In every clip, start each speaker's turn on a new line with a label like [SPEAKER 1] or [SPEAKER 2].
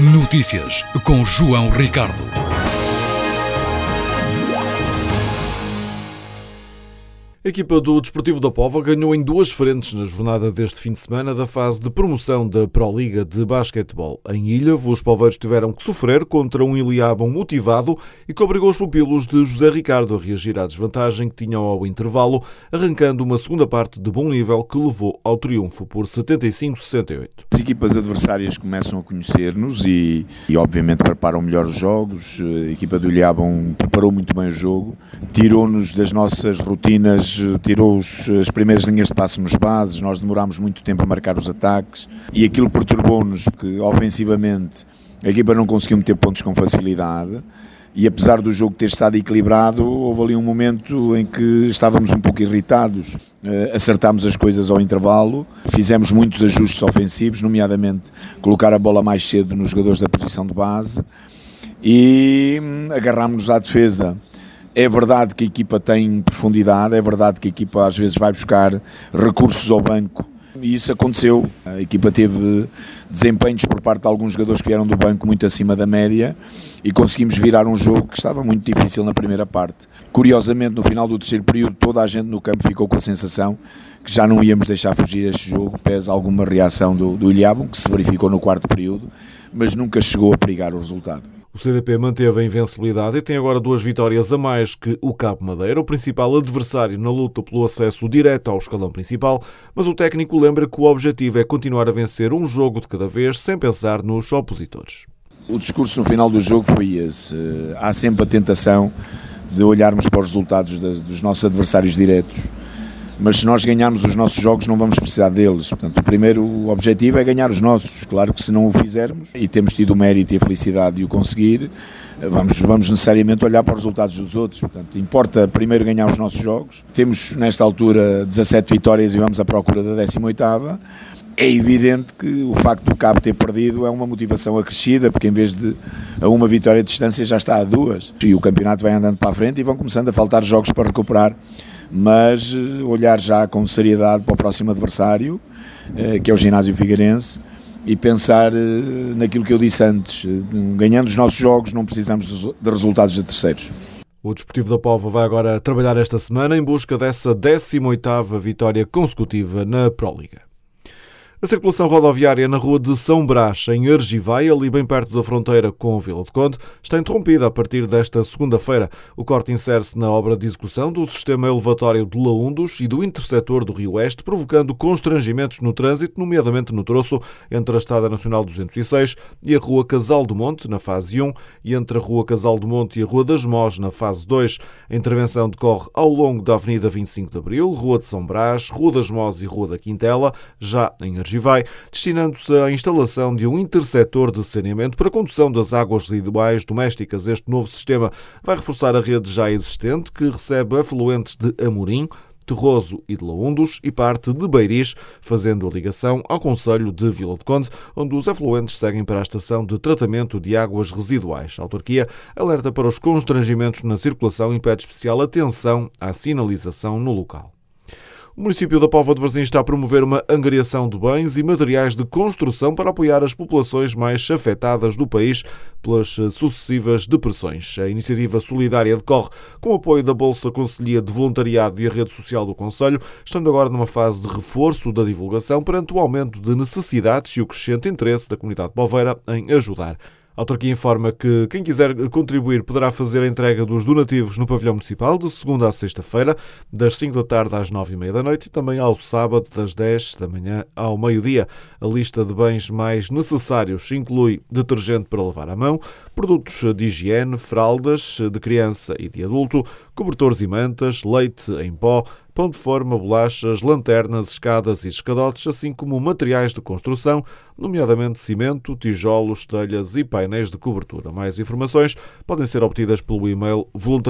[SPEAKER 1] Notícias com João Ricardo. A equipa do Desportivo da Póvoa ganhou em duas frentes na jornada deste fim de semana da fase de promoção da Proliga de basquetebol. Em Ilhavo, os poveiros tiveram que sofrer contra um Iliabum motivado e que obrigou os pupilos de José Ricardo a reagir à desvantagem que tinham ao intervalo, arrancando uma segunda parte de bom nível que levou ao triunfo por 75-68.
[SPEAKER 2] As equipas adversárias começam a conhecer-nos e obviamente preparam melhor os jogos. A equipa do Iliabum preparou muito bem o jogo, tirou-nos das nossas rotinas, tirou as primeiras linhas de passe nos bases, nós demorámos muito tempo a marcar os ataques e aquilo perturbou-nos porque ofensivamente a equipa não conseguiu meter pontos com facilidade e apesar do jogo ter estado equilibrado, houve ali um momento em que estávamos um pouco irritados. Acertámos as coisas ao intervalo, fizemos muitos ajustes ofensivos, nomeadamente colocar a bola mais cedo nos jogadores da posição de base e agarrámos-nos à defesa. É verdade que a equipa tem profundidade, é verdade que a equipa às vezes vai buscar recursos ao banco e isso aconteceu. A equipa teve desempenhos por parte de alguns jogadores que vieram do banco muito acima da média e conseguimos virar um jogo que estava muito difícil na primeira parte. Curiosamente, no final do terceiro período, toda a gente no campo ficou com a sensação que já não íamos deixar fugir este jogo, pese alguma reação do Iliabum, que se verificou no quarto período, mas nunca chegou a perigar o resultado.
[SPEAKER 1] O CDP manteve a invencibilidade e tem agora 2 vitórias a mais que o Cabo Madeira, o principal adversário na luta pelo acesso direto ao escalão principal, mas o técnico lembra que o objetivo é continuar a vencer um jogo de cada vez sem pensar nos opositores.
[SPEAKER 2] O discurso no final do jogo foi esse. Há sempre a tentação de olharmos para os resultados dos nossos adversários diretos, mas se nós ganharmos os nossos jogos não vamos precisar deles. Portanto, o primeiro objetivo é ganhar os nossos. Claro que se não o fizermos, e temos tido o mérito e a felicidade de o conseguir, vamos necessariamente olhar para os resultados dos outros. Portanto, importa primeiro ganhar os nossos jogos. Temos nesta altura 17 vitórias e vamos à procura da 18ª. É evidente que o facto do Cabo ter perdido é uma motivação acrescida, porque em vez de a uma vitória de distância já está a 2. E o campeonato vai andando para a frente e vão começando a faltar jogos para recuperar. Mas olhar já com seriedade para o próximo adversário, que é o Ginásio Figueirense, e pensar naquilo que eu disse antes, ganhando os nossos jogos não precisamos de resultados de terceiros.
[SPEAKER 1] O Desportivo da Póvoa vai agora trabalhar esta semana em busca dessa 18ª vitória consecutiva na Proliga. A circulação rodoviária na rua de São Brás, em Argivai, ali bem perto da fronteira com Vila de Conde, está interrompida a partir desta segunda-feira. O corte insere-se na obra de execução do sistema elevatório de Laundos e do intersetor do Rio Oeste, provocando constrangimentos no trânsito, nomeadamente no troço entre a Estrada Nacional 206 e a Rua Casal do Monte, na fase 1, e entre a Rua Casal do Monte e a Rua das Mós, na fase 2. A intervenção decorre ao longo da Avenida 25 de Abril, Rua de São Brás, Rua das Mós e Rua da Quintela, já em Argivai, destinando-se à instalação de um intersetor de saneamento para a condução das águas residuais domésticas. Este novo sistema vai reforçar a rede já existente, que recebe afluentes de Amorim, Terroso e de Laundos e parte de Beiris, fazendo a ligação ao concelho de Vila de Conde, onde os afluentes seguem para a estação de tratamento de águas residuais. A autarquia alerta para os constrangimentos na circulação e pede especial atenção à sinalização no local. O município da Póvoa de Varzim está a promover uma angariação de bens e materiais de construção para apoiar as populações mais afetadas do país pelas sucessivas depressões. A iniciativa solidária decorre com o apoio da Bolsa Conselhia de Voluntariado e a Rede Social do Concelho, estando agora numa fase de reforço da divulgação perante o aumento de necessidades e o crescente interesse da comunidade poveira em ajudar. A autarquia informa que quem quiser contribuir poderá fazer a entrega dos donativos no pavilhão municipal de segunda a sexta-feira, das 5 da tarde às 9h30 da noite e também ao sábado, das 10 da manhã ao meio-dia. A lista de bens mais necessários inclui detergente para lavar a mão, produtos de higiene, fraldas de criança e de adulto, cobertores e mantas, leite em pó, pão de forma, bolachas, lanternas, escadas e escadotes, assim como materiais de construção, nomeadamente cimento, tijolos, telhas e painéis de cobertura. Mais informações podem ser obtidas pelo e-mail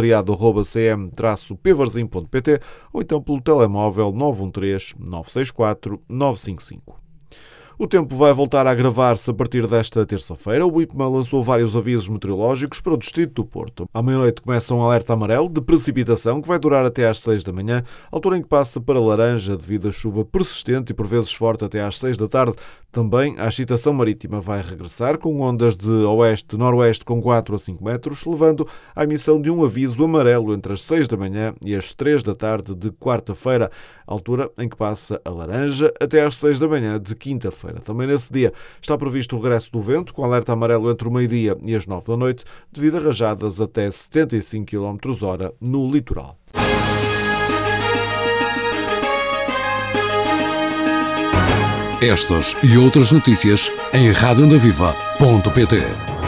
[SPEAKER 1] voluntariado@cm-pvarzim.pt ou então pelo telemóvel 913 964 955. O tempo vai voltar a agravar-se a partir desta terça-feira. O IPMA lançou vários avisos meteorológicos para o distrito do Porto. À meia-noite começa um alerta amarelo de precipitação que vai durar até às 6 da manhã, altura em que passa para laranja devido à chuva persistente e por vezes forte até às 6 da tarde. Também a agitação marítima vai regressar com ondas de oeste-noroeste com 4 a 5 metros, levando à emissão de um aviso amarelo entre as 6 da manhã e as 3 da tarde de quarta-feira, altura em que passa a laranja até às 6 da manhã de quinta-feira. Também nesse dia está previsto o regresso do vento, com alerta amarelo entre o meio-dia e as 9 da noite, devido a rajadas até 75 km/h no litoral.
[SPEAKER 3] Estas e outras notícias em radioondaviva.pt.